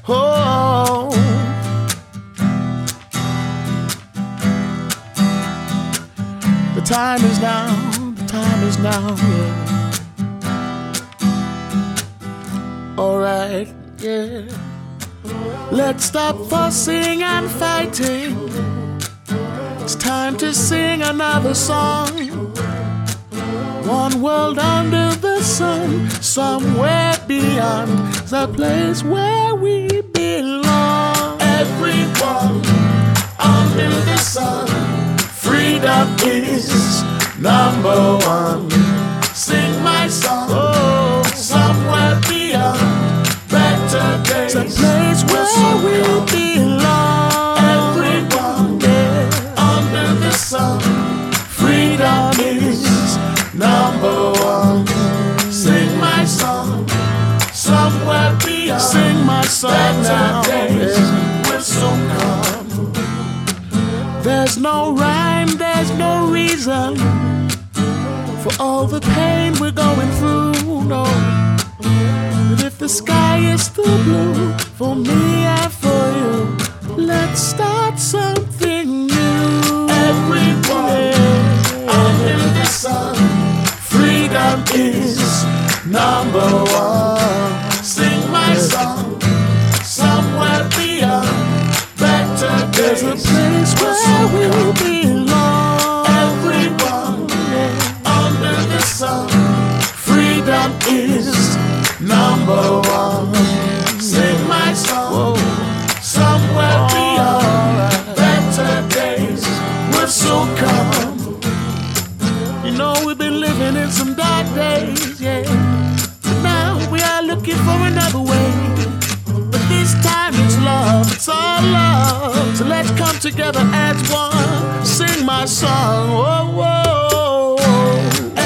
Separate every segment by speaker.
Speaker 1: Oh, the time is now, the time is now, yeah. Alright, yeah. Let's stop fussing and fighting. It's time to sing another song. One world under the sun, somewhere beyond the place where we belong. Everyone under the sun, freedom is number one. Sing my song, oh, somewhere beyond better days, the place where we belong. Everyone under the sun, freedom is number one. Sing my song, somewhere beyond. Sing my song now. Better days will soon come. There's no rhyme, there's no reason for all the pain we're going through, no. But if the sky is still blue for me and for you, let's start something new. Everyone under the sun, freedom is number one. Sing my song, somewhere beyond better days. There's a place where we belong. Everyone under the sun, freedom is number one. Sing my song, somewhere beyond better days will soon come. You know we've been living in some dark days, yeah. But now we are looking for another way. But this time it's love, it's all love. So let's come together as one. Sing my song, oh, oh, oh.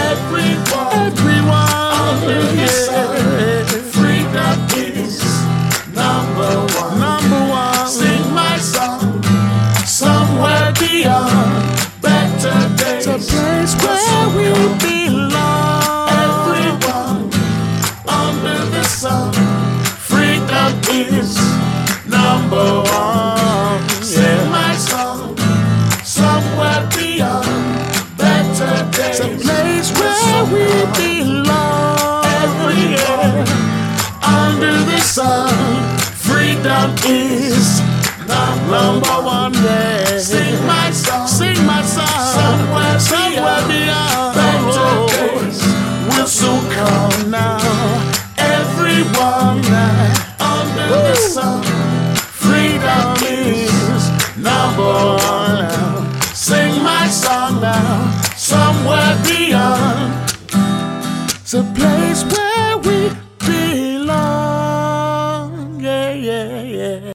Speaker 1: Everyone under the sun, freedom is number one. Number one. Sing my song, somewhere beyond better days, a place where we belong. Everyone under the sun, freedom is number one. Sing my song, somewhere beyond better days, a place where we belong. Everywhere under the sun, freedom is number one. Day. Sing my song, somewhere beyond better days will soon come now. Everyone under the sun, freedom is number one now. Sing my song now, somewhere beyond. It's a place